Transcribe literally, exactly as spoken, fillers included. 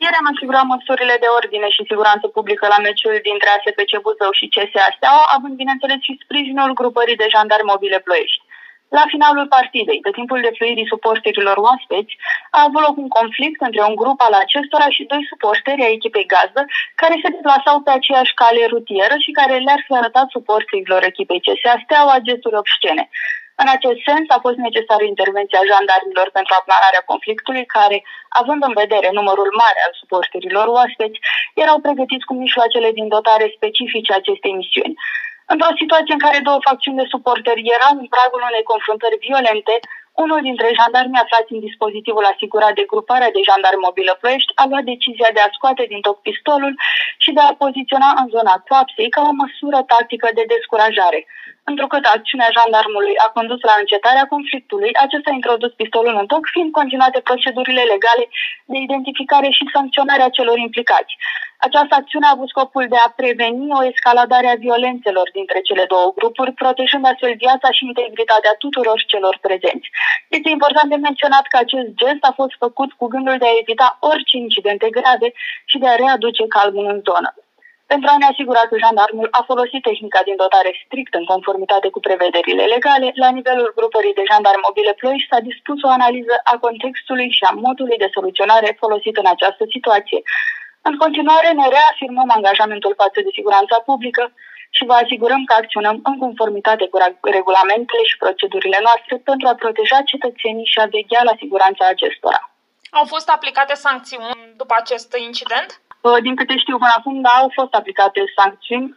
ieri am asigurat măsurile de ordine și siguranță publică la meciul dintre A S P C Buzău și C S A Steaua, având bineînțeles și sprijinul grupării de jandarmi mobile Ploiești. La finalul partidei, pe timpul defluirii suporterilor oaspeți, a avut loc un conflict între un grup al acestora și doi suporteri ai echipei gazdă, care se deplasau pe aceeași cale rutieră și care le-ar fi arătat suporterilor echipei C S A Steaua gesturi obscene. În acest sens, a fost necesară intervenția jandarmilor pentru aplanarea conflictului, care, având în vedere numărul mare al suporterilor oaspeți, erau pregătiți cu mijloacele din dotare specifice acestei misiuni. Într-o situație în care două facțiuni de suporteri erau în pragul unei confruntări violente, unul dintre jandarmi aflați în dispozitivul asigurat de gruparea de jandarmi mobilă Ploiești a luat decizia de a scoate din toc pistolul și de a poziționa în zona coapsei ca o măsură tactică de descurajare. Întrucât acțiunea jandarmului a condus la încetarea conflictului, acesta a introdus pistolul în toc, fiind continuate procedurile legale de identificare și sancționare a celor implicați. Această acțiune a avut scopul de a preveni o escaladare a violențelor dintre cele două grupuri, protejând astfel viața și integritatea tuturor celor prezenți. Este important de menționat că acest gest a fost făcut cu gândul de a evita orice incidente grave și de a readuce calmul în zonă. Pentru a ne asigura că jandarmul a folosit tehnica din dotare strict în conformitate cu prevederile legale, la nivelul grupării de jandarmi mobile Ploiești s-a dispus o analiză a contextului și a modului de soluționare folosit în această situație. În continuare, ne reafirmăm angajamentul față de siguranța publică și vă asigurăm că acționăm în conformitate cu regulamentele și procedurile noastre pentru a proteja cetățenii și a veghea la siguranța acestora. Au fost aplicate sancțiuni după acest incident? Din câte știu până acum, da, au fost aplicate sancțiuni.